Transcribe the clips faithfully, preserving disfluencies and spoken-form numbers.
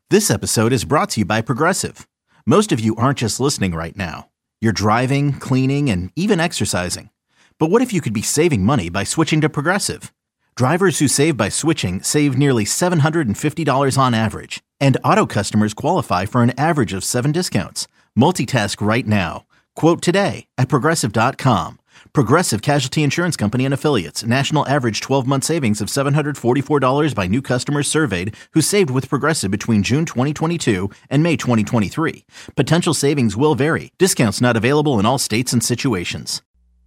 This episode is brought to you by Progressive. Most of you aren't just listening right now. You're driving, cleaning, and even exercising. But what if you could be saving money by switching to Progressive? Drivers who save by switching save nearly seven hundred fifty dollars on average. And auto customers qualify for an average of seven discounts. Multitask right now. Quote today at Progressive dot com. Progressive Casualty Insurance Company and Affiliates. National average twelve-month savings of seven hundred forty-four dollars by new customers surveyed who saved with Progressive between June twenty twenty-two and May twenty twenty-three. Potential savings will vary. Discounts not available in all states and situations.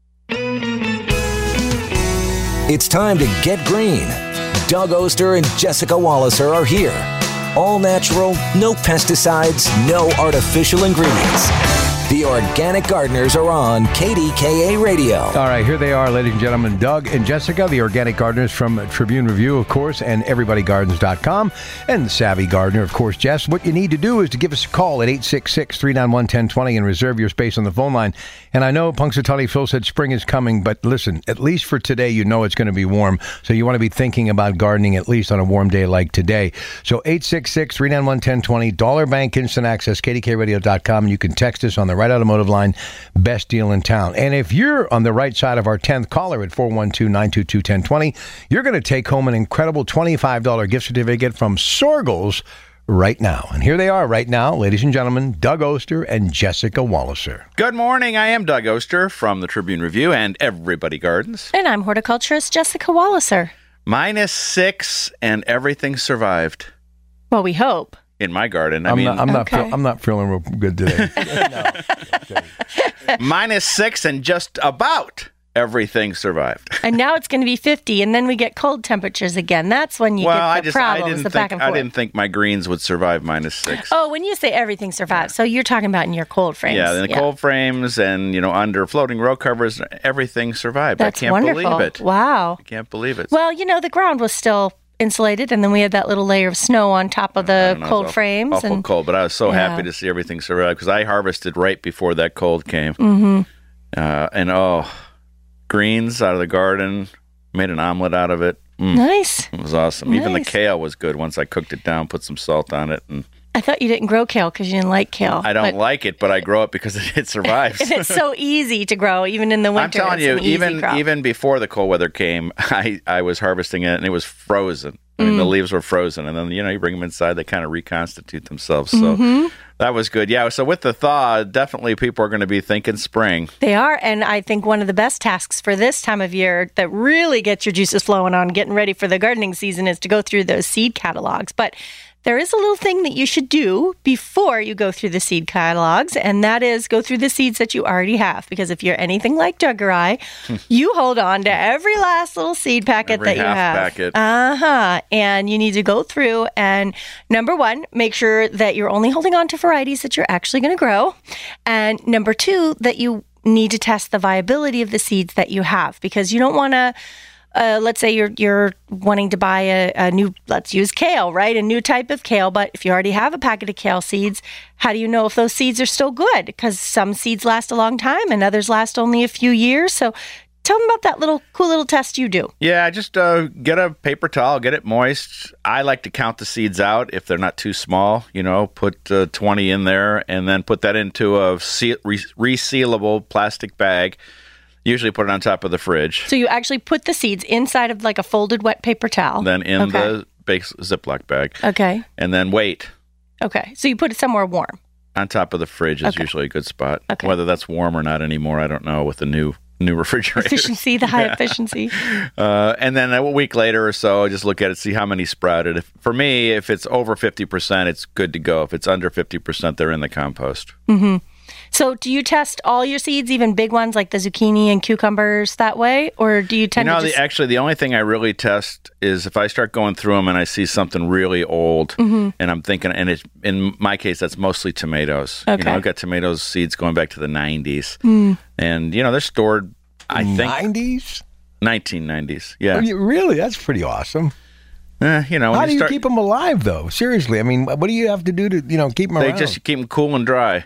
It's time to get green. Doug Oster and Jessica Walliser are here. All natural, no pesticides, no artificial ingredients. The Organic Gardeners are on K D K A Radio. All right, here they are, ladies and gentlemen. Doug and Jessica, the Organic Gardeners from Tribune Review, of course, and everybody gardens dot com. And the Savvy Gardener, of course, Jess. What you need to do is to give us a call at eight six six, three nine one, one zero two zero and reserve your space on the phone line. And I know Punxsutawney Phil said spring is coming, but listen, at least for today, you know it's going to be warm. So you want to be thinking about gardening at least on a warm day like today. So eight six six, three nine one, one zero two zero, Dollar Bank Instant Access, K D K radio dot com. You can text us on the right automotive line, best deal in town. And if you're on the right side of our tenth caller at four one two, nine two two, one zero two zero, you're going to take home an incredible twenty-five dollars gift certificate from Sorgles right now. And here they are right now, ladies and gentlemen, Doug Oster and Jessica Walliser. Good morning. I am Doug Oster from the Tribune Review and Everybody Gardens. And I'm horticulturist Jessica Walliser. Minus six and everything survived. Well, we hope. In my garden. I I'm mean, not, I'm, not okay. feel, I'm not feeling real good today. no. Minus six and just about everything survived. And now it's going to be fifty, and then we get cold temperatures again. That's when you well, get the I just, problems, I didn't the think, back and forth. I didn't think my greens would survive minus six. Oh, when you say everything survives, so you're talking about in your cold frames. Yeah, in the yeah. cold frames and, you know, under floating row covers, everything survived. That's I can't wonderful. believe it. Wow. I can't believe it. Well, you know, the ground was still insulated, and then we had that little layer of snow on top of the know, cold awful, frames. Awful and, cold, but I was so yeah. happy to see everything survive because I harvested right before that cold came. Mm-hmm. Uh, and oh, greens out of the garden, made an omelet out of it. Mm, Nice. It was awesome. Nice. Even the kale was good once I cooked it down, put some salt on it. And I thought you didn't grow kale because you didn't like kale. I don't but, like it, but I grow it because it, it survives. and it's so easy to grow, even in the winter. I'm telling it's you, an easy even crop. even before the cold weather came, I, I was harvesting it and it was frozen. I mean, Mm. the leaves were frozen, and then, you know, you bring them inside, they kind of reconstitute themselves. So Mm-hmm. that was good. Yeah, so with the thaw, definitely people are going to be thinking spring. They are, and I think one of the best tasks for this time of year that really gets your juices flowing on getting ready for the gardening season is to go through those seed catalogs. But there is a little thing that you should do before you go through the seed catalogs, and that is go through the seeds that you already have. Because if you're anything like Doug or I, you hold on to every last little seed packet Every that you half have. packet. Uh-huh. And you need to go through and, number one, make sure that you're only holding on to varieties that you're actually going to grow. And number two, that you need to test the viability of the seeds that you have, because you don't want to Uh, let's say you're you're wanting to buy a, a new, let's use kale, right? A new type of kale. But if you already have a packet of kale seeds, how do you know if those seeds are still good? Because some seeds last a long time and others last only a few years. So tell them about that little cool little test you do. Yeah, just uh, get a paper towel, get it moist. I like to count the seeds out if they're not too small. You know, put uh, twenty in there and then put that into a seal- re- resealable plastic bag. Usually put it on top of the fridge. So you actually put the seeds inside of like a folded wet paper towel. Then in Okay. the big Ziploc bag. Okay. And then wait. Okay. So you put it somewhere warm. On top of the fridge is Okay. usually a good spot. Okay. Whether that's warm or not anymore, I don't know with the new new refrigerator. Efficiency, the high efficiency. Uh, and then a week later or so, just look at it, see how many sprouted. If, for me, if it's over fifty percent, it's good to go. If it's under fifty percent, they're in the compost. Mm-hmm. So do you test all your seeds, even big ones like the zucchini and cucumbers that way? Or do you tend You know, to just... the, actually, the only thing I really test is if I start going through them and I see something really old, Mm-hmm. and I'm thinking, and it's, in my case, that's mostly tomatoes. Okay. You know, I've got tomatoes seeds going back to the nineties. Mm. And, you know, they're stored, I think, nineties? nineteen nineties. Yeah. Oh, you- really? That's pretty awesome. Eh, you know, when How do you start, keep them alive, though? Seriously, I mean, what do you have to do to, you know, keep them They around? just keep them cool and dry.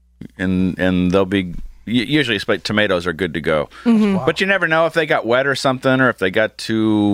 And and they'll be usually tomatoes are good to go, Mm-hmm. Wow. but you never know if they got wet or something, or if they got too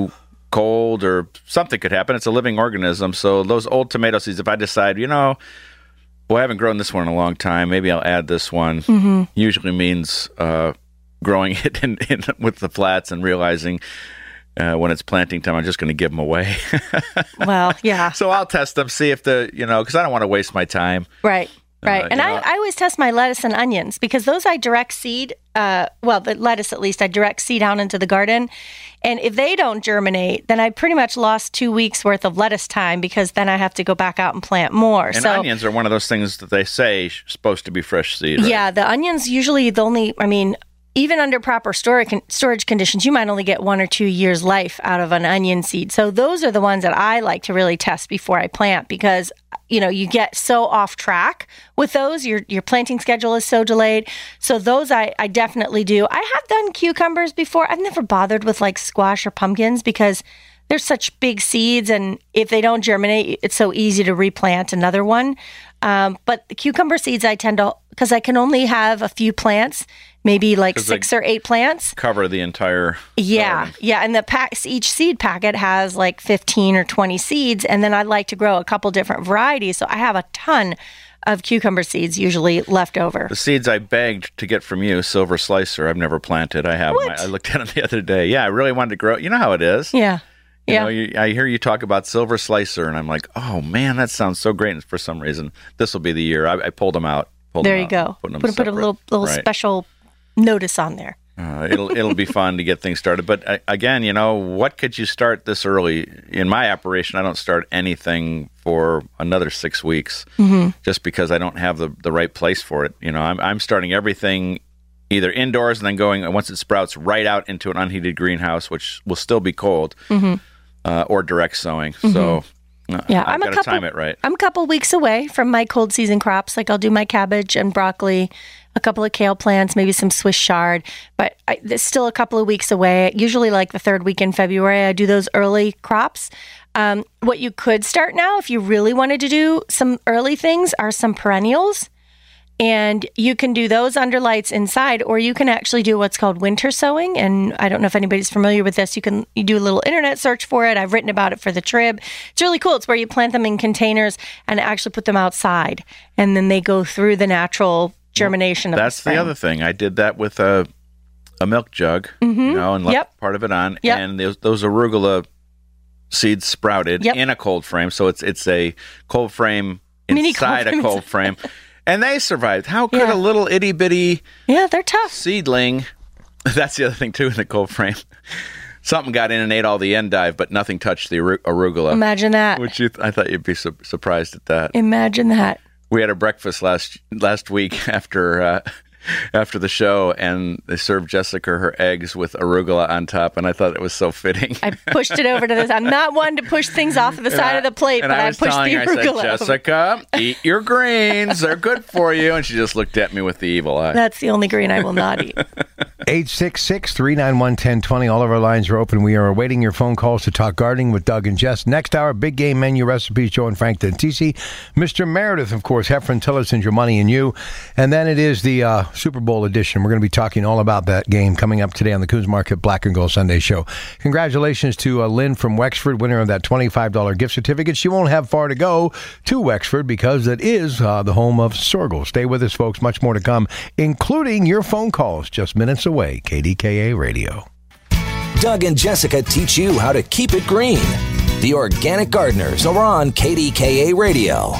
cold or something could happen. It's a living organism. So those old tomato seeds, if I decide, you know, well, I haven't grown this one in a long time, maybe I'll add this one. Mm-hmm. Usually means uh, growing it in, in with the flats and realizing uh, when it's planting time, I'm just going to give them away. Well, yeah. So I'll test them, see if the, you know, because I don't want to waste my time. Right. Right. Uh, and I, know. I always test my lettuce and onions because those I direct seed, uh, well, the lettuce at least, I direct seed out into the garden. And if they don't germinate, then I pretty much lost two weeks worth of lettuce time because then I have to go back out and plant more. And so, onions are one of those things that they say is supposed to be fresh seed, right? Yeah, the onions usually the only, I mean, even under proper storage storage conditions, you might only get one or two years life out of an onion seed. So those are the ones that I like to really test before I plant because, you know, you get so off track with those. Your your planting schedule is so delayed. So those I, I definitely do. I have done cucumbers before. I've never bothered with like squash or pumpkins because they're such big seeds. And if they don't germinate, it's so easy to replant another one. Um, but the cucumber seeds, I tend to, because I can only have a few plants, maybe like six or eight plants. Cover the entire Yeah, garden. yeah. And the pack, each seed packet has like fifteen or twenty seeds. And then I like to grow a couple different varieties. So I have a ton of cucumber seeds usually left over. The seeds I begged to get from you, Silver Slicer, I've never planted. I have. What? I looked at them the other day. Yeah, I really wanted to grow. You know how it is. Yeah. You yeah. know, you, I hear you talk about Silver Slicer, and I'm like, oh, man, that sounds so great. And for some reason, this will be the year. I, I pulled them out. Pulled there them you out, go. Put, them put, put a little, little right. special notice on there. Uh, it'll it'll be fun to get things started. But uh, again, you know, what could you start this early? In my operation, I don't start anything for another six weeks mm-hmm. just because I don't have the, the right place for it. You know, I'm I'm starting everything either indoors and then going, once it sprouts, right out into an unheated greenhouse, which will still be cold, mm-hmm. uh, or direct sowing. Mm-hmm. So uh, yeah, I've I'm got a to couple, time it right. I'm a couple weeks away from my cold season crops. Like I'll do my cabbage and broccoli, a couple of kale plants, maybe some Swiss chard, but I, it's still a couple of weeks away. Usually like the third week in February, I do those early crops. Um, what you could start now, if you really wanted to do some early things, are some perennials. And you can do those under lights inside, or you can actually do what's called winter sowing. And I don't know if anybody's familiar with this. You can you do a little internet search for it. I've written about it for the Trib. It's really cool. It's where you plant them in containers and actually put them outside. And then they go through the natural germination of That's the spring. the other thing. I did that with a a milk jug, Mm-hmm. you know, and left Yep. part of it on. Yep. And those, those arugula seeds sprouted Yep. in a cold frame. So it's it's a cold frame Mini inside cold a frame. cold frame. And they survived. How could Yeah. a little itty bitty Yeah, they're tough. seedling? That's the other thing too in the cold frame. Something got in and ate all the endive, but nothing touched the aru- arugula. Imagine that. Which you th- I thought you'd be su- surprised at that. Imagine that. We had a breakfast last last week after uh, after the show, and they served Jessica her eggs with arugula on top, and I thought it was so fitting. I pushed it over to this. I'm not one to push things off of the side I, of the plate, and but I, I, was pushed telling the her, arugula I said, over. Jessica, eat your greens. They're good for you. And she just looked at me with the evil eye. That's the only green I will not eat. eight six six, three nine one, one zero two zero. All of our lines are open. We are awaiting your phone calls to talk gardening with Doug and Jess. Next hour, big game menu recipes, Joe and Frank Dentisi. Mister Meredith, of course, Heffron Tillotson, Your Money and You. And then it is the uh, Super Bowl edition. We're going to be talking all about that game coming up today on the Coons Market Black and Gold Sunday Show. Congratulations to uh, Lynn from Wexford, winner of that twenty-five dollars gift certificate. She won't have far to go to Wexford because it is uh, the home of Sorghel. Stay with us, folks. Much more to come, including your phone calls just minutes away. K D K A Radio. Doug and Jessica teach you how to keep it green. The Organic Gardeners are on K D K A Radio.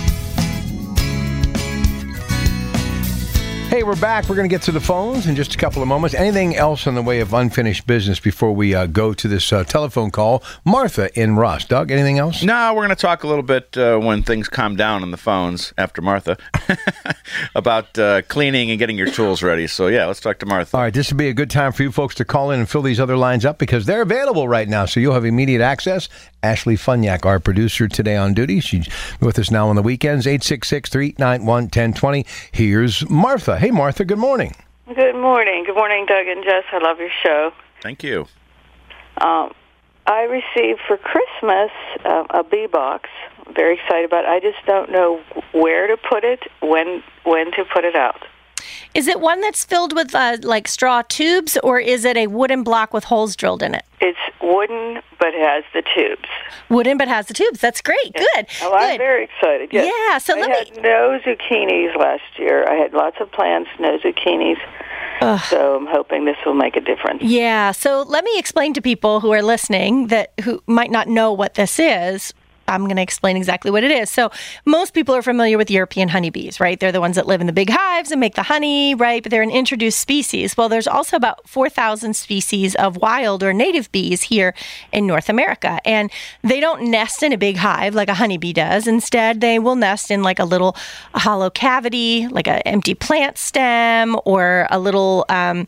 Hey, we're back. We're going to get to the phones in just a couple of moments. Anything else in the way of unfinished business before we uh, go to this uh, telephone call? Martha in Ross. Doug, anything else? No, we're going to talk a little bit uh, when things calm down on the phones after Martha about uh, cleaning and getting your tools ready. So, yeah, let's talk to Martha. All right, this would be a good time for you folks to call in and fill these other lines up because they're available right now, so you'll have immediate access. Ashley Funyak, our producer today on duty. She's with us now on the weekends. eight six six, three nine one, one zero two zero. Here's Martha. Hey, Martha, good morning. Good morning. Good morning, Doug and Jess. I love your show. Thank you. Um, I received for Christmas uh, a bee box. I'm very excited about it. I just don't know where to put it, when when to put it out. Is it one that's filled with uh, like straw tubes, or is it a wooden block with holes drilled in it? It's wooden but has the tubes. Wooden, but has the tubes. That's great. Yes. Good. Oh, I'm Good. very excited. Yes. Yeah. So I let had me. no zucchinis last year. I had lots of plants, no zucchinis. Ugh. So I'm hoping this will make a difference. Yeah. So let me explain to people who are listening that who might not know what this is. I'm going to explain exactly what it is. So most people are familiar with European honeybees, right? They're the ones that live in the big hives and make the honey, right? But they're an introduced species. Well, there's also about four thousand species of wild or native bees here in North America. And they don't nest in a big hive like a honeybee does. Instead, they will nest in like a little hollow cavity, like an empty plant stem or a little um,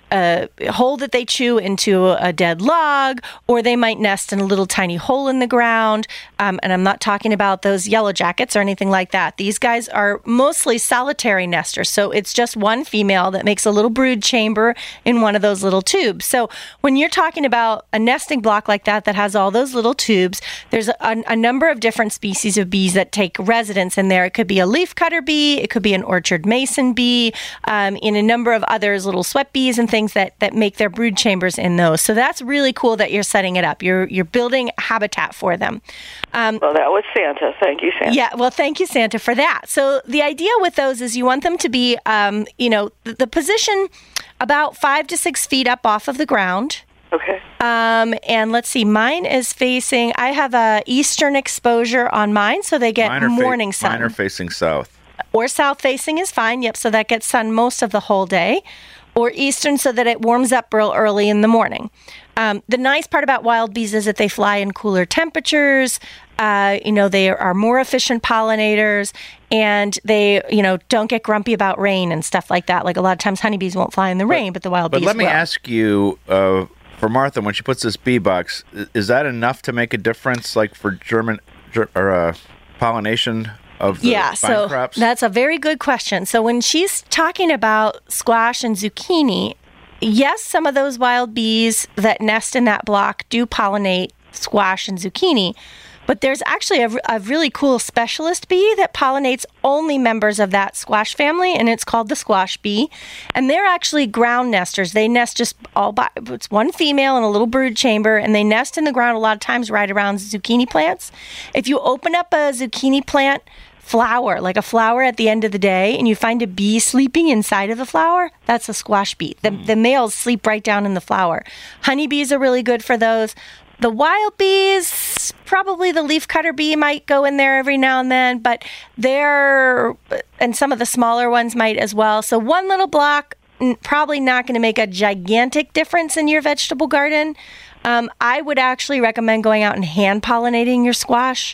a hole that they chew into a dead log, or they might nest in a little tiny hole in the ground. Um, and I'm not talking about those yellow jackets or anything like that. These guys are mostly solitary nesters. So it's just one female that makes a little brood chamber in one of those little tubes. So when you're talking about a nesting block like that, that has all those little tubes, there's a, a number of different species of bees that take residence in there. It could be a leafcutter bee. It could be an orchard mason bee, um, in a number of others, little sweat bees and things that, that make their brood chambers in those. So that's really cool that you're setting it up. You're you're building habitat for them. Um, Well, that was Santa. Thank you, Santa. yeah, well, thank you, Santa, for that. So the idea with those is you want them to be, um, you know, the, the position about five to six feet up off of the ground. Okay. Um, and let's see, mine is facing, I have a eastern exposure on mine, so they get Mine are fa- morning sun. Mine are facing south. Or south facing is fine. Yep. So that gets sun most of the whole day. Or eastern so that it warms up real early in the morning. Um, the nice part about wild bees is that they fly in cooler temperatures. Uh, you know, they are more efficient pollinators, and they, you know, don't get grumpy about rain and stuff like that. Like a lot of times honeybees won't fly in the rain, but the wild But bees let me will. ask you, uh, for Martha, when she puts this bee box, i- is that enough to make a difference, like for German ger- or uh, pollination of the Yeah, vine so crops? that's a very good question. So when she's talking about squash and zucchini, yes, some of those wild bees that nest in that block do pollinate squash and zucchini, but there's actually a, a really cool specialist bee that pollinates only members of that squash family, and it's called the squash bee. And they're actually ground nesters. They nest just all by, it's one female in a little brood chamber, and they nest in the ground a lot of times right around zucchini plants. If you open up a zucchini plant flower, like a flower at the end of the day, and you find a bee sleeping inside of the flower, that's a squash bee. The, the males sleep right down in the flower. Honeybees are really good for those. The wild bees, probably the leafcutter bee might go in there every now and then, but they're, and some of the smaller ones might as well. So one little block, n- probably not going to make a gigantic difference in your vegetable garden. Um, I would actually recommend going out and hand pollinating your squash,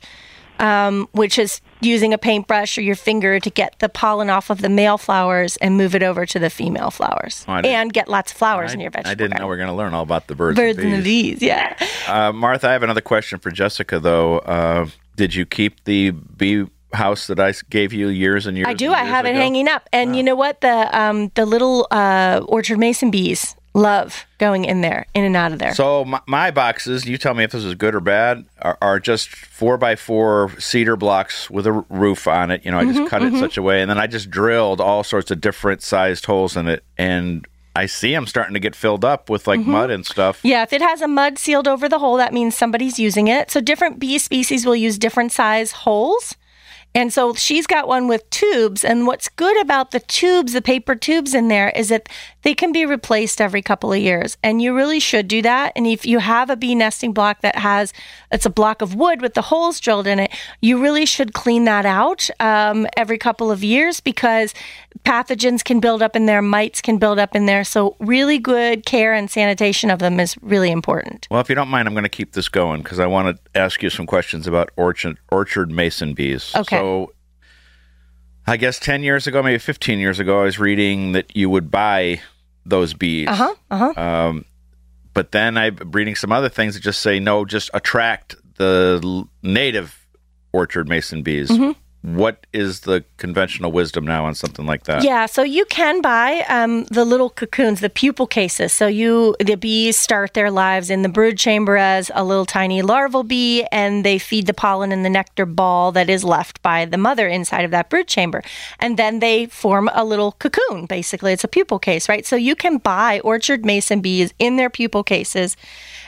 um, which is using a paintbrush or your finger to get the pollen off of the male flowers and move it over to the female flowers, Oh, I didn't- and get lots of flowers I, in your vegetable I didn't know garden. we were going to learn all about the birds, Birds and and the bees. bees, yeah. Uh, Martha, I have another question for Jessica, though. Uh, did you keep the bee house that I s- gave you years and years I do. and I years have it ago? hanging up, and you know what? The um the little uh, orchard mason bees love going in there, in and out of there. So my, my boxes, you tell me if this is good or bad, are, are just four by four cedar blocks with a r- roof on it. You know, I Mm-hmm, just cut it in such a way, and then I just drilled all sorts of different sized holes in it, and I see them starting to get filled up with like mud and stuff. Yeah, if it has a mud sealed over the hole, that means somebody's using it. So different bee species will use different size holes. And so she's got one with tubes. And what's good about the tubes, the paper tubes in there, is that they can be replaced every couple of years. And you really should do that. And if you have a bee nesting block that has, it's a block of wood with the holes drilled in it, you really should clean that out um, every couple of years, because pathogens can build up in there, mites can build up in there. So really good care and sanitation of them is really important. Well, if you don't mind, I'm going to keep this going because I want to ask you some questions about orchard, orchard mason bees. Okay. So I guess ten years ago, maybe fifteen years ago, I was reading that you would buy those bees. Uh-huh, uh-huh. Um, but then I'm reading some other things that just say, no, just attract the l- native orchard mason bees. Mm-hmm. What is the conventional wisdom now on something like that? Yeah, so you can buy um, the little cocoons, the pupal cases. So you, the bees start their lives in the brood chamber as a little tiny larval bee, and they feed the pollen in the nectar ball that is left by the mother inside of that brood chamber. And then they form a little cocoon. Basically, it's a pupal case, right? So you can buy orchard mason bees in their pupal cases.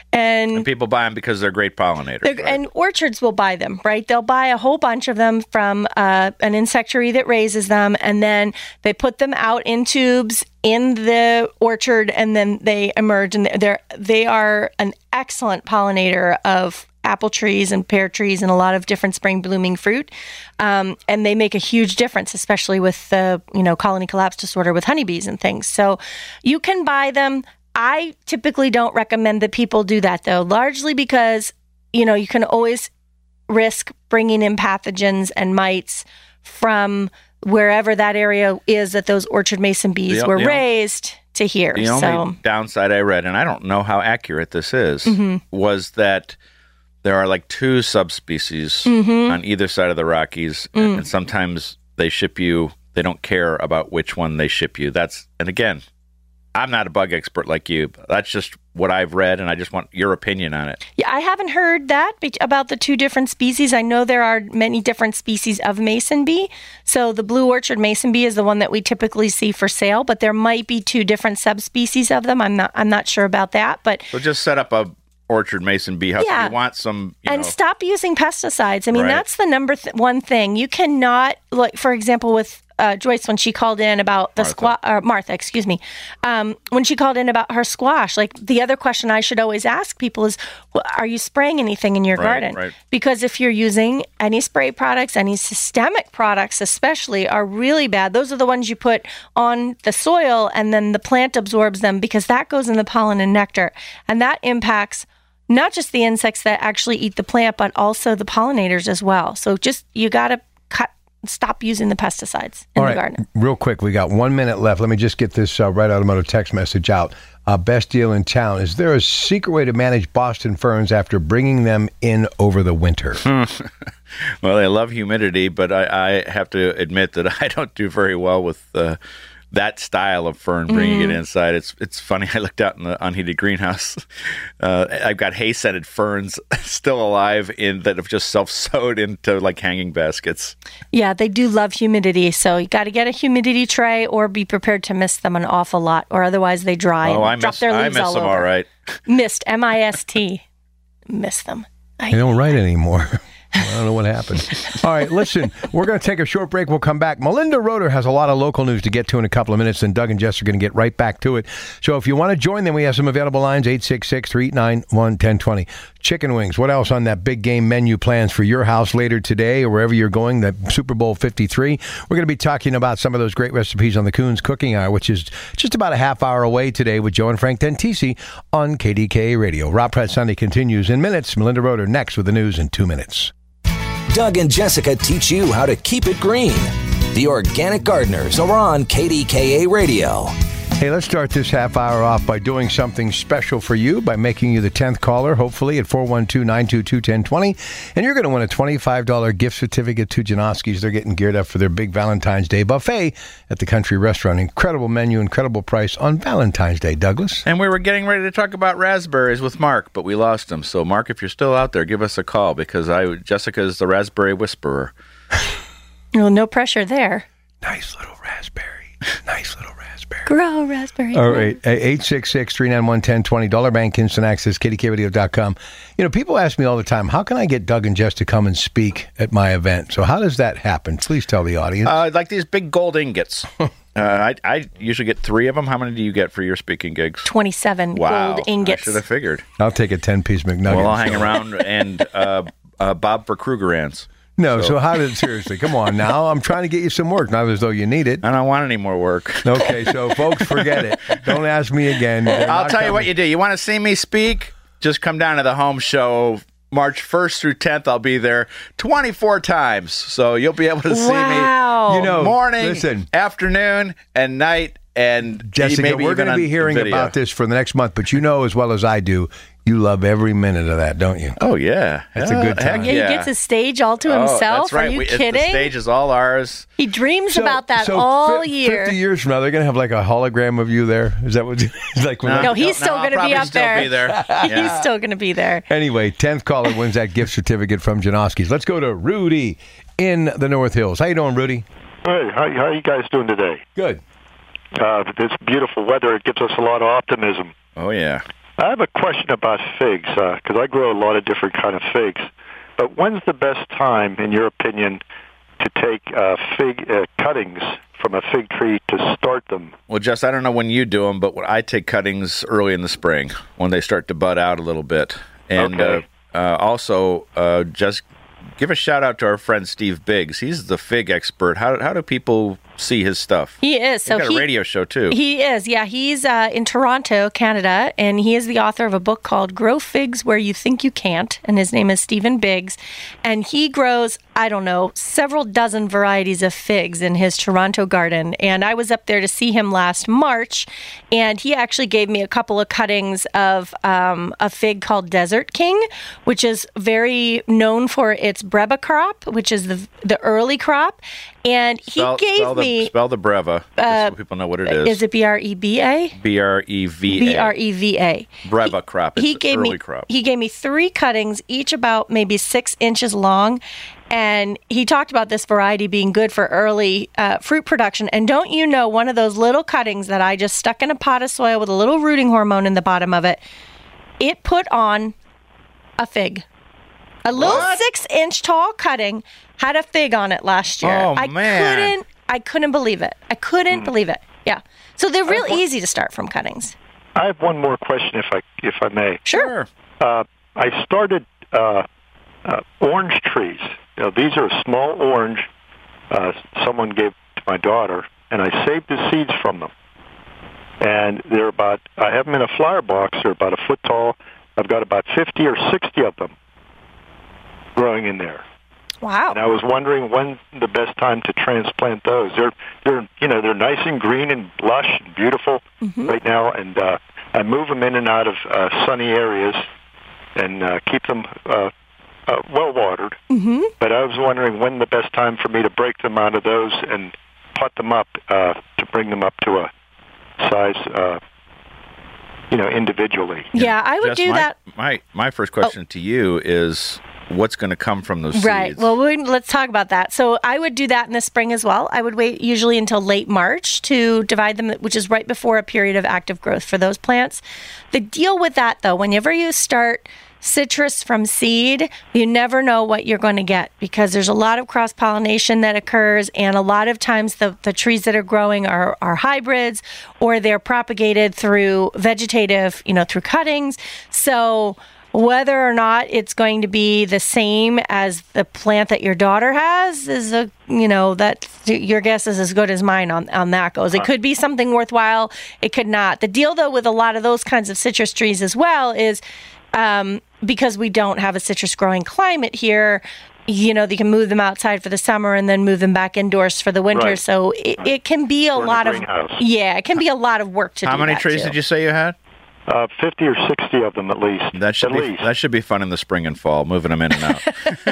And, And people buy them because they're great pollinators. they're- right? and orchards will buy them, right? They'll buy a whole bunch of them from uh, an insectary that raises them, and then they put them out in tubes in the orchard, and then they emerge, and they're they are an excellent pollinator of apple trees and pear trees and a lot of different spring blooming fruit, um, and they make a huge difference, especially with the you know colony collapse disorder with honeybees and things. So you can buy them. I typically don't recommend that people do that, though, largely because, you know, you can always risk bringing in pathogens and mites from wherever that area is that those orchard mason bees The- were the- raised to here. The only So, downside I read, and I don't know how accurate this is, Mm-hmm. was that there are like two subspecies Mm-hmm. on either side of the Rockies, Mm. and, and sometimes they ship you. They don't care about which one they ship you. That's and again, I'm not a bug expert like you. But that's just what I've read, and I just want your opinion on it. yeah, I haven't heard that be- about the two different species. I know there are many different species of mason bee. So the blue orchard mason bee is the one that we typically see for sale, but there might be two different subspecies of them. I'm not I'm not sure about that, but So just set up a orchard mason bee house. Yeah. If you want some, you and know, stop using pesticides. I mean, Right. that's the number th- one thing. You cannot, like, for example, with uh, Joyce, when she called in about the Martha. squash, uh, Martha, excuse me, um, when she called in about her squash, like, the other question I should always ask people is, well, are you spraying anything in your Right, garden? right. Because if you're using any spray products, any systemic products especially, are really bad. Those are the ones you put on the soil and then the plant absorbs them, because that goes in the pollen and nectar. And that impacts not just the insects that actually eat the plant, but also the pollinators as well. So just, you got to cut, stop using the pesticides in All the right, garden. real quick, we got one minute left. Let me just get this uh, Right Automotive text message out. Uh, best deal in town. Is there a secret way to manage Boston ferns after bringing them in over the winter? well, they love humidity, but I, I have to admit that I don't do very well with uh, that style of fern bringing Mm-hmm. it inside. It's it's funny. I looked out in the unheated greenhouse. Uh, I've got hay scented ferns still alive in that have just self sowed into like hanging baskets. Yeah, they do love humidity. So you got to get a humidity tray or be prepared to miss them an awful lot, or otherwise they dry Oh, and I drop miss their I leaves miss all them over. all right. Missed, M I S T. Miss them. I They don't write anymore. I don't know what happened. All right, listen, we're going to take a short break. We'll come back. Melinda Roeder has a lot of local news to get to in a couple of minutes, and Doug and Jess are going to get right back to it. So if you want to join them, we have some available lines, eight six six, three eight nine, one zero two zero. Chicken wings. What else on that big game menu plans for your house later today or wherever you're going, the Super Bowl fifty-three? We're going to be talking about some of those great recipes on the Coons Cooking Hour, which is just about a half hour away today with Joe and Frank Dentisi on K D K A Radio. Rob Pratt Sunday continues in minutes. Melinda Roeder next with the news in two minutes. Doug and Jessica teach you how to keep it green. The Organic Gardeners are on K D K A Radio. Hey, let's start this half hour off by doing something special for you by making you the tenth caller, hopefully, at four one two, nine two two, one zero two zero. And you're going to win a twenty-five dollars gift certificate to Janoski's. They're getting geared up for their big Valentine's Day buffet at the Country Restaurant. Incredible menu, incredible price on Valentine's Day, Douglas. And we were getting ready to talk about raspberries with Mark, but we lost him. So, Mark, if you're still out there, give us a call because I Jessica is the raspberry whisperer. Well, no pressure there. Nice little raspberry. Nice little raspberry. Grow raspberry. All right, eight six six, three nine one, one zero two zero, Dollar Bank Instant Access, K D K radio dot com. You know, people ask me all the time, how can I get Doug and Jess to come and speak at my event? So how does that happen? Please tell the audience. Uh, like these big gold ingots. uh, I, I usually get three of them. How many do you get for your speaking gigs? twenty-seven Wow. gold ingots. I should have figured. I'll take a ten-piece McNugget. Well, I'll hang around and uh, uh, Bob for Krugerrands. No, so, how did, seriously, come on now. I'm trying to get you some work, not as though you need it. I don't want any more work. Okay, so folks, forget it. Don't ask me again. They're I'll not tell you what coming. you do. You want to see me speak? Just come down to the home show. March first through tenth, I'll be there twenty-four times. So you'll be able to see Wow. me You know, morning, listen. afternoon, and night. And Jessica, maybe we're even going to on be hearing video. about this for the next month, but you know as well as I do, you love every minute of that, don't you? Oh, yeah. That's a good Heck time. Yeah, he gets a stage all to Oh, himself. that's right. Are you we, kidding? The stage is all ours. He dreams So- about that so all fi- year. fifty years from now, they're going to have like a hologram of you there. Is that what? It's like when No, I- he's still I'll going to be probably up still there. Be there. He's Yeah. still going to be there. Anyway, tenth caller wins that gift certificate from Janoski's. Let's go to Rudy in the North Hills. How you doing, Rudy? Hey, how, how are you guys doing today? Good. Uh, this beautiful weather, it gives us a lot of optimism. Oh, yeah. I have a question about figs, because I grow a lot of different kind of figs. But when's the best time, in your opinion, to take uh, fig uh, cuttings from a fig tree to start them? Well, Jess, I don't know when you do them, but I take cuttings early in the spring when they start to bud out a little bit. And Okay. uh, uh, also, uh, just give a shout out to our friend Steve Biggs. He's the fig expert. How how do people see his stuff? He is. He's So got a he, radio show too. He is, yeah. He's uh, in Toronto, Canada, and he is the author of a book called Grow Figs Where You Think You Can't, and his name is Stephen Biggs. And he grows, I don't know, several dozen varieties of figs in his Toronto garden. And I was up there to see him last March, and he actually gave me a couple of cuttings of um, a fig called Desert King, which is very known for its breva crop, which is the the early crop. And he spell, gave spell the, me... Spell the breva, just so people know what it is. Is it B R E B A? B R E V A. B R E V A. Breva crop. It's He gave early me crop. he gave me three cuttings, each about maybe six inches long, and he talked about this variety being good for early uh, fruit production. And don't you know, one of those little cuttings that I just stuck in a pot of soil with a little rooting hormone in the bottom of it, it put on a fig. A little What? six-inch tall cutting had a fig on it last year. Oh, I man. couldn't. I couldn't believe it. I couldn't believe it. Yeah. So they're real easy to start from cuttings. I have one more question, if I if I may. Sure. Uh, I started uh, uh, orange trees. You know, these are small orange. Uh, someone gave to my daughter, and I saved the seeds from them. And they're about. I have them in a flower box. They're about a foot tall. I've got about fifty or sixty of them growing in there. Wow. And I was wondering when the best time to transplant those. They're they're you know they're nice and green and lush and beautiful Mm-hmm. right now, and uh, I move them in and out of uh, sunny areas and uh, keep them uh, uh, well watered. Mm-hmm. But I was wondering when the best time for me to break them out of those and pot them up uh, to bring them up to a size, uh, you know, individually. Yeah, I would Jess, do my, that. My my first question to you is, what's going to come from those Right. seeds? Well, we, let's talk about that. So I would do that in the spring as well. I would wait usually until late March to divide them, which is right before a period of active growth for those plants. The deal with that, though, whenever you start citrus from seed, you never know what you're going to get because there's a lot of cross-pollination that occurs, and a lot of times the, the trees that are growing are, are hybrids or they're propagated through vegetative, you know, through cuttings. So whether or not it's going to be the same as the plant that your daughter has is a, you know, that your guess is as good as mine on, on that goes. It could be something worthwhile. It could not. The deal, though, with a lot of those kinds of citrus trees as well is um, because we don't have a citrus growing climate here, you know, they can move them outside for the summer and then move them back indoors for the winter. Right. So it, it can be a Or in the lot of, greenhouse. yeah, it can be a lot of work to do How many that, trees too. did you say you had? Uh, fifty or sixty of them at least. That should at be least. that should be fun in the spring and fall, moving them in and out.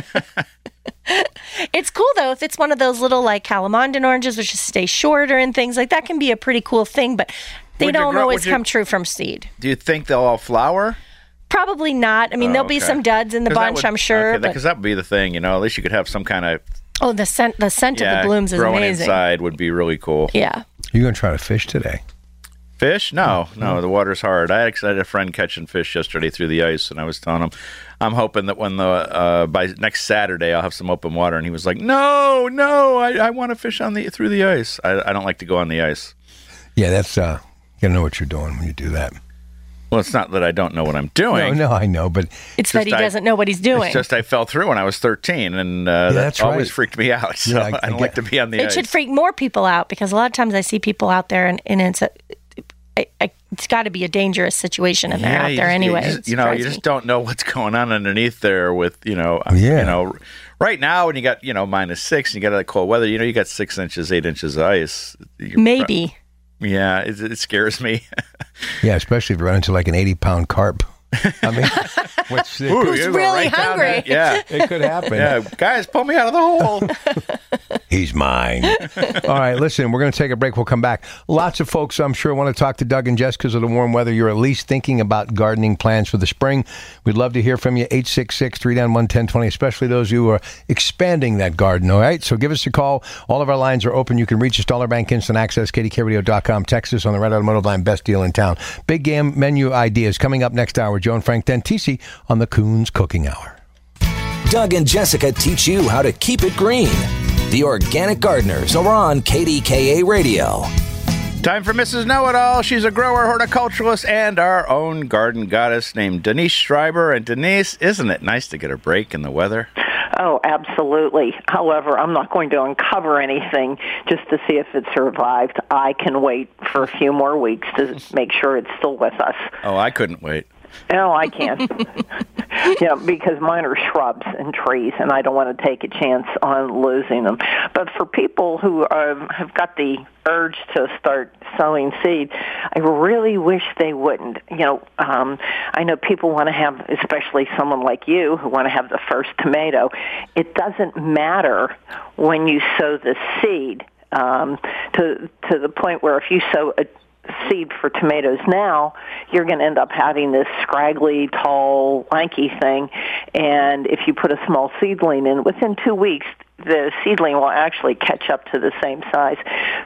It's cool, though, if it's one of those little, like, Calamondin oranges, which just stay shorter and things like that, can be a pretty cool thing, but they Would you don't grow- always would you- come true from seed. Do you think they'll all flower? Probably not. I mean, Oh, there'll be okay. some duds in the 'Cause that bunch, would- I'm sure. Okay, but, because that would be the thing, you know. At least you could have some kind of oh, the scent, the scent yeah, of the blooms is growing amazing. inside would be really cool. Yeah. You're going to try to fish today. Fish? No, no. The water's hard. I actually had a friend catching fish yesterday through the ice, and I was telling him, I'm hoping that when the uh, by next Saturday I'll have some open water. And he was like, No, no, I, I want to fish on the through the ice. I, I don't like to go on the ice. Yeah, that's, uh, you got to know what you're doing when you do that. Well, it's not that I don't know what I'm No, doing. no, I know, but It's that he I- doesn't know what he's doing. It's just I fell through when I was thirteen, and uh, that that's always right. freaked me out. So Yeah, I- I, I don't like get- to be on the It ice. should freak more people out because a lot of times I see people out there and, and it's a, it, it's got to be a dangerous situation and they're Yeah, out you there just- anyway. You, It just, you know, you surprises just me. don't know what's going on underneath there with, you know, Yeah. you know, right now when you got, you know, minus six and you got that cold weather, you know, you got six inches, eight inches of ice. You're Maybe. pro- yeah, it, it scares me. yeah, especially if you run into like an eighty pound carp. I mean, what's it, Ooh, could, Who's you go really right down hungry? that- Yeah. it could happen. Yeah, guys, pull me out of the hole. He's mine. All right, listen, we're going to take a break. We'll come back. Lots of folks, I'm sure, want to talk to Doug and Jess because of the warm weather. You're at least thinking about gardening plans for the spring. We'd love to hear from you. eight six six, three nine one, one zero two zero, especially those who are expanding that garden. All right, so give us a call. All of our lines are open. You can reach us, Dollar Bank Instant Access, K D K radio dot com. Text us on the Red Automotive line. Best deal in town. Big game menu ideas coming up next hour. Joe and Frank Dentisi on the Coons Cooking Hour. Doug and Jessica teach you how to keep it green. The Organic Gardeners are on K D K A Radio. Time for Missus Know-It-All. She's a grower, horticulturalist, and our own garden goddess named Denise Schreiber. And Denise, isn't it nice to get a break in the weather? Oh, absolutely. However, I'm not going to uncover anything just to see if it survived. I can wait for a few more weeks to make sure it's still with us. Oh, I couldn't wait. No, I can't. Yeah, because mine are shrubs and trees, and I don't want to take a chance on losing them. But for people who uh, have got the urge to start sowing seed, I really wish they wouldn't. You know, um, I know people want to have, especially someone like you, who want to have the first tomato. It doesn't matter when you sow the seed um, to to the point where if you sow a seed for tomatoes now, you're going to end up having this scraggly, tall, lanky thing. And if you put a small seedling in, within two weeks, the seedling will actually catch up to the same size.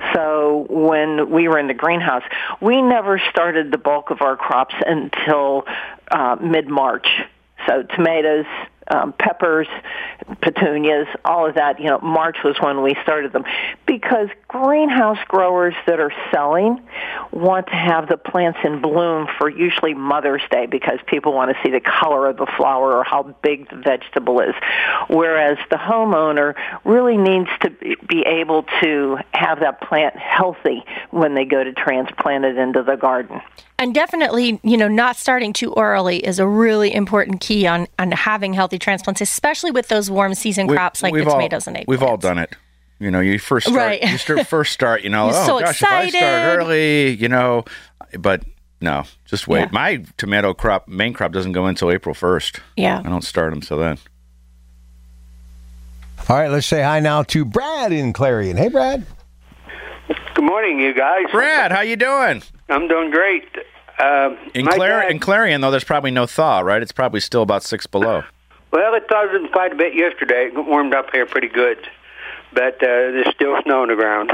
So when we were in the greenhouse, we never started the bulk of our crops until uh, mid-March. So tomatoes, um, peppers, petunias, all of that, you know, March was when we started them. Because greenhouse growers that are selling want to have the plants in bloom for usually Mother's Day because people want to see the color of the flower or how big the vegetable is. Whereas the homeowner really needs to be able to have that plant healthy when they go to transplant it into the garden. And definitely, you know, not starting too early is a really important key on, on having healthy transplants, especially with those warm season We- crops like the we've all- tomatoes and eggplants. We've all done it. You know, you first start, Right. you start, first start, you know, You're oh so gosh, if I excited. start early, you know, but no, just wait. Yeah. My tomato crop, main crop doesn't go until April first. Yeah. I don't start them till then. All right, let's say hi now to Brad in Clarion. Hey, Brad. Good morning, you guys. Brad, how you doing? I'm doing great. Uh, In, my Clar- dad- in Clarion, though, there's probably no thaw, right? It's probably still about six below. Well, it thawed quite a bit yesterday. It warmed up here pretty good, but uh, there's still snow on the ground.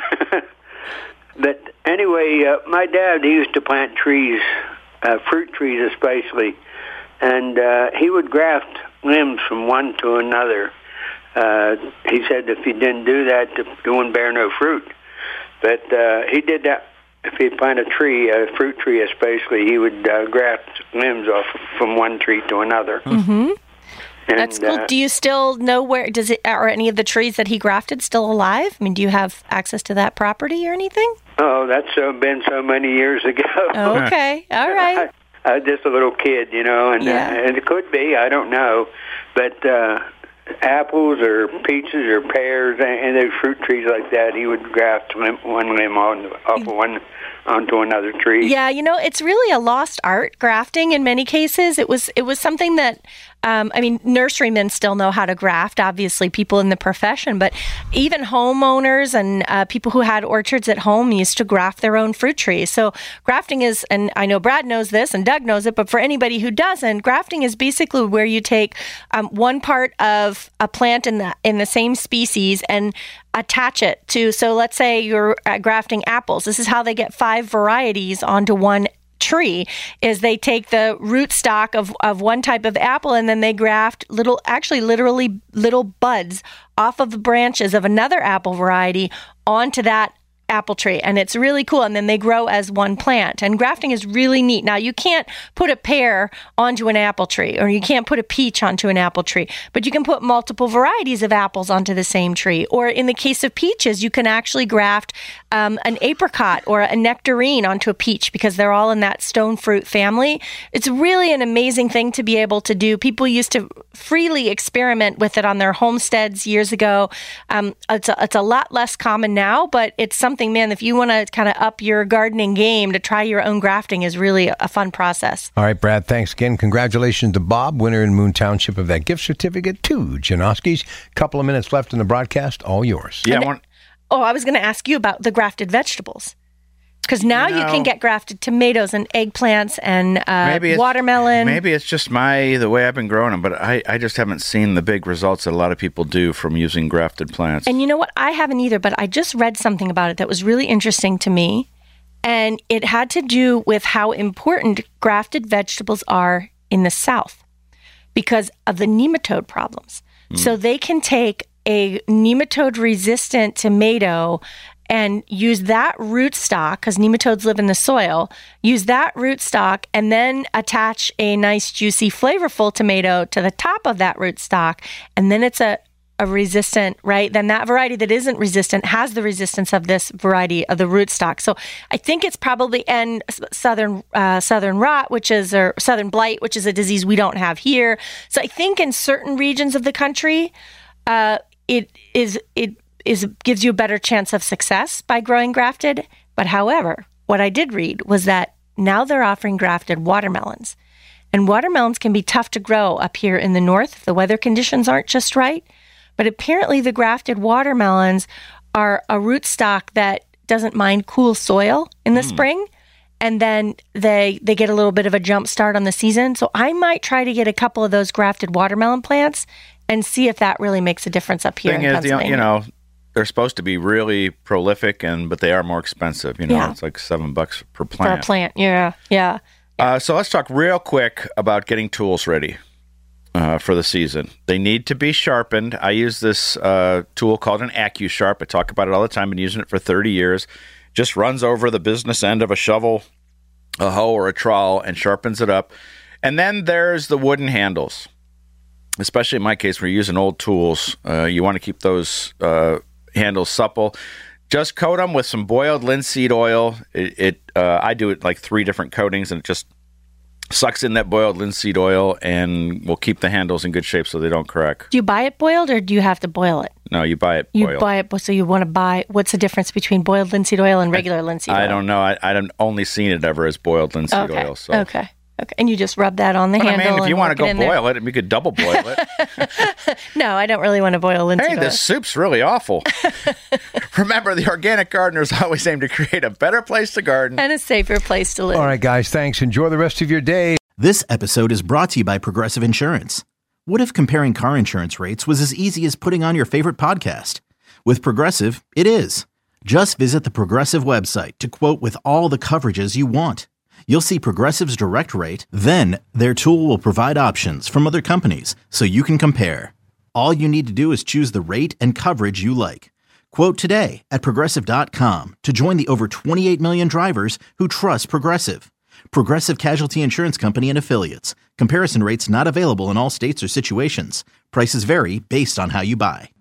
But anyway, uh, my dad, he used to plant trees, uh, fruit trees especially, and uh, he would graft limbs from one to another. Uh, he said if you didn't do that, you wouldn't bear no fruit. But uh, he did that. If he'd plant a tree, a fruit tree especially, he would uh, graft limbs off from one tree to another. Mm-hmm. And, That's cool. uh, Do you still know where, does it, are any of the trees that he grafted still alive? I mean, do you have access to that property or anything? Oh, that's uh, been so many years ago. Okay. All right. I, I was just a little kid, you know, and, Yeah. uh, and it could be, I don't know. But uh, apples or peaches or pears and, and those fruit trees like that, he would graft limb, one limb on, off of one onto another tree. Yeah, you know, it's really a lost art, grafting in many cases. It was it was something that, um, I mean, nurserymen still know how to graft, obviously, people in the profession, but even homeowners and uh, people who had orchards at home used to graft their own fruit trees. So grafting is, and I know Brad knows this and Doug knows it, but for anybody who doesn't, grafting is basically where you take um, one part of a plant in the in the same species and attach it to, so let's say you're uh, grafting apples. This is how they get five varieties onto one tree, is they take the root stock of, of one type of apple and then they graft little, actually literally little buds off of the branches of another apple variety onto that apple tree, and it's really cool. And then they grow as one plant, and grafting is really neat. Now, you can't put a pear onto an apple tree, or you can't put a peach onto an apple tree, but you can put multiple varieties of apples onto the same tree. Or in the case of peaches, you can actually graft um, an apricot or a nectarine onto a peach, because they're all in that stone fruit family. It's really an amazing thing to be able to do. People used to freely experiment with it on their homesteads years ago. Um, it's, a, it's a lot less common now, but it's something something, man, if you want to kind of up your gardening game, to try your own grafting is really a fun process. All right, Brad, thanks again. Congratulations to Bob, winner in Moon Township of that gift certificate to Janoski's. Couple of minutes left in the broadcast, all yours. Yeah, And I want, Oh, I was going to ask you about the grafted vegetables. Because now you, You you know- can get grafted tomatoes and eggplants and uh, maybe it's, watermelon. Maybe it's just my the way I've been growing them, but I, I just haven't seen the big results that a lot of people do from using grafted plants. And you know what? I haven't either, but I just read something about it that was really interesting to me. And it had to do with how important grafted vegetables are in the South because of the nematode problems. Mm. So they can take a nematode-resistant tomato and use that rootstock, because nematodes live in the soil, use that rootstock and then attach a nice, juicy, flavorful tomato to the top of that rootstock. And then it's a, a resistant, right? Then that variety that isn't resistant has the resistance of this variety of the rootstock. So I think it's probably, and southern uh, southern rot, which is, or southern blight, which is a disease we don't have here. So I think in certain regions of the country, uh, it is, it is gives you a better chance of success by growing grafted. But however, what I did read was that now they're offering grafted watermelons. And watermelons can be tough to grow up here in the north if the weather conditions aren't just right. But apparently the grafted watermelons are a rootstock that doesn't mind cool soil in the mm. spring. And then they they get a little bit of a jump start on the season. So I might try to get a couple of those grafted watermelon plants and see if that really makes a difference up here Thing in is, Pennsylvania. you know, they're supposed to be really prolific, and but they are more expensive. You know, Yeah. it's like seven bucks per For a plant. plant, yeah, yeah. Uh, so let's talk real quick about getting tools ready uh, for the season. They need to be sharpened. I use this uh, tool called an AccuSharp. I talk about it all the time. Been using it for thirty years. Just runs over the business end of a shovel, a hoe, or a trowel and sharpens it up. And then there's the wooden handles. Especially in my case, we're using old tools. Uh, you want to keep those uh, handles supple. Just coat them with some boiled linseed oil. It, it uh, I do it like three different coatings, and it just sucks in that boiled linseed oil, and will keep the handles in good shape so they don't crack. Do you buy it boiled or do you have to boil it? No, you buy it You boiled. buy it, so you want to buy. What's the difference between boiled linseed oil and regular linseed oil? I don't know. I, I've only seen it ever as boiled linseed Okay. oil. So. Okay. Okay. And you just rub that on the But I handle. mean, if you and want work to it go in there. boil it, you could double boil it. No, I don't really want to boil linseed Hey, oil. this soup's really awful. Remember, the organic gardeners always aim to create a better place to garden. And a safer place to live. All right, guys, thanks. Enjoy the rest of your day. This episode is brought to you by Progressive Insurance. What if comparing car insurance rates was as easy as putting on your favorite podcast? With Progressive, it is. Just visit the Progressive website to quote with all the coverages you want. You'll see Progressive's direct rate, then their tool will provide options from other companies so you can compare. All you need to do is choose the rate and coverage you like. Quote today at Progressive dot com to join the over twenty-eight million drivers who trust Progressive. Progressive Casualty Insurance Company and Affiliates. Comparison rates not available in all states or situations. Prices vary based on how you buy.